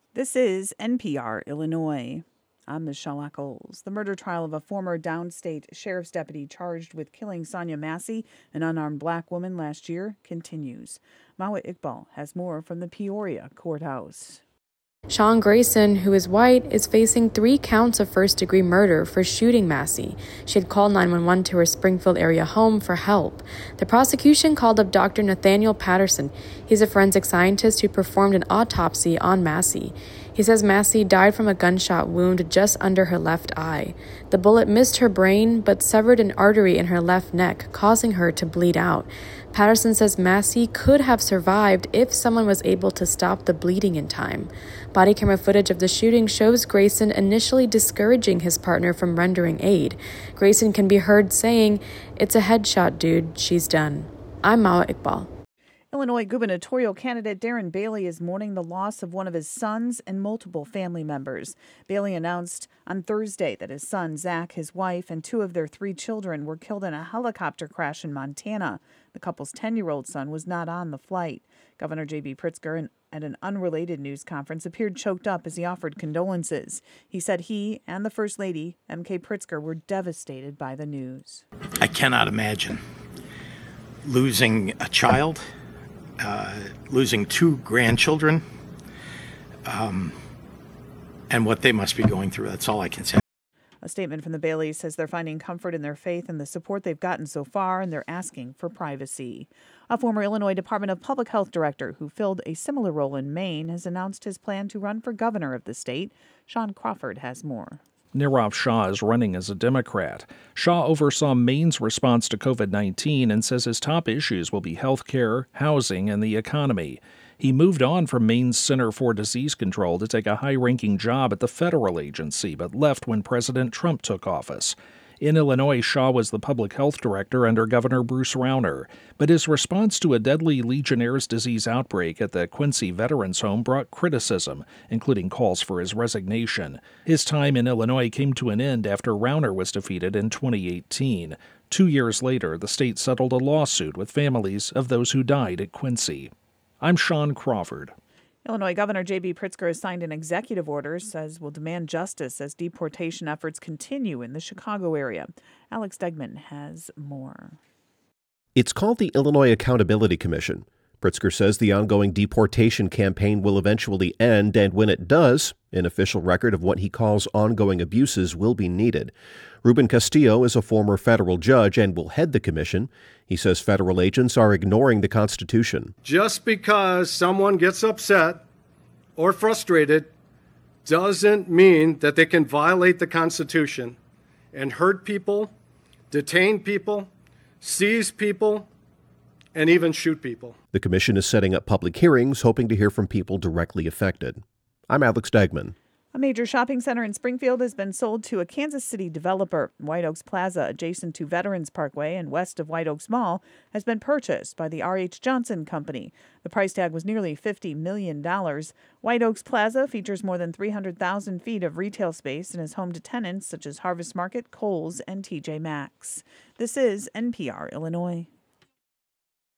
This is NPR Illinois. I'm Michelle Eccles. The murder trial of a former downstate sheriff's deputy charged with killing Sonia Massey, an unarmed black woman, last year continues. Mawa Iqbal has more from the Peoria courthouse. Sean Grayson, who is white, is facing 3 counts of first-degree murder for shooting Massey. She had called 911 to her Springfield area home for help. The prosecution called up Dr. Nathaniel Patterson. He's a forensic scientist who performed an autopsy on Massey. He says Massey died from a gunshot wound just under her left eye. The bullet missed her brain but severed an artery in her left neck, causing her to bleed out. Patterson says Massey could have survived if someone was able to stop the bleeding in time. Body camera footage of the shooting shows Grayson initially discouraging his partner from rendering aid. Grayson can be heard saying, "It's a headshot, dude. She's done." I'm Mawa Iqbal. Illinois gubernatorial candidate Darren Bailey is mourning the loss of one of his sons and multiple family members. Bailey announced on Thursday that his son, Zach, his wife, and 2 of their 3 children were killed in a helicopter crash in Montana. The couple's 10-year-old son was not on the flight. Governor J.B. Pritzker, at an unrelated news conference, appeared choked up as he offered condolences. He said he and the First Lady, M.K. Pritzker, were devastated by the news. I cannot imagine losing a child, losing 2 grandchildren, and what they must be going through. That's all I can say. A statement from the Baileys says they're finding comfort in their faith and the support they've gotten so far, and they're asking for privacy. A former Illinois Department of Public Health director who filled a similar role in Maine has announced his plan to run for governor of the state. Sean Crawford has more. Nirav Shah is running as a Democrat. Shah oversaw Maine's response to COVID-19 and says his top issues will be health care, housing, and the economy. He moved on from Maine's Center for Disease Control to take a high-ranking job at the federal agency, but left when President Trump took office. In Illinois, Shah was the public health director under Governor Bruce Rauner, but his response to a deadly Legionnaire's disease outbreak at the Quincy Veterans Home brought criticism, including calls for his resignation. His time in Illinois came to an end after Rauner was defeated in 2018. 2 years later, the state settled a lawsuit with families of those who died at Quincy. I'm Sean Crawford. Illinois Governor J.B. Pritzker has signed an executive order, says will demand justice as deportation efforts continue in the Chicago area. Alex Degman has more. It's called the Illinois Accountability Commission. Pritzker says the ongoing deportation campaign will eventually end, and when it does, an official record of what he calls ongoing abuses will be needed. Ruben Castillo is a former federal judge and will head the commission. He says federal agents are ignoring the Constitution. Just because someone gets upset or frustrated doesn't mean that they can violate the Constitution and hurt people, detain people, seize people, and even shoot people. The commission is setting up public hearings, hoping to hear from people directly affected. I'm Alex Degman. A major shopping center in Springfield has been sold to a Kansas City developer. White Oaks Plaza, adjacent to Veterans Parkway and west of White Oaks Mall, has been purchased by the R.H. Johnson Company. The price tag was nearly $50 million. White Oaks Plaza features more than 300,000 feet of retail space and is home to tenants such as Harvest Market, Kohl's, and TJ Maxx. This is NPR Illinois.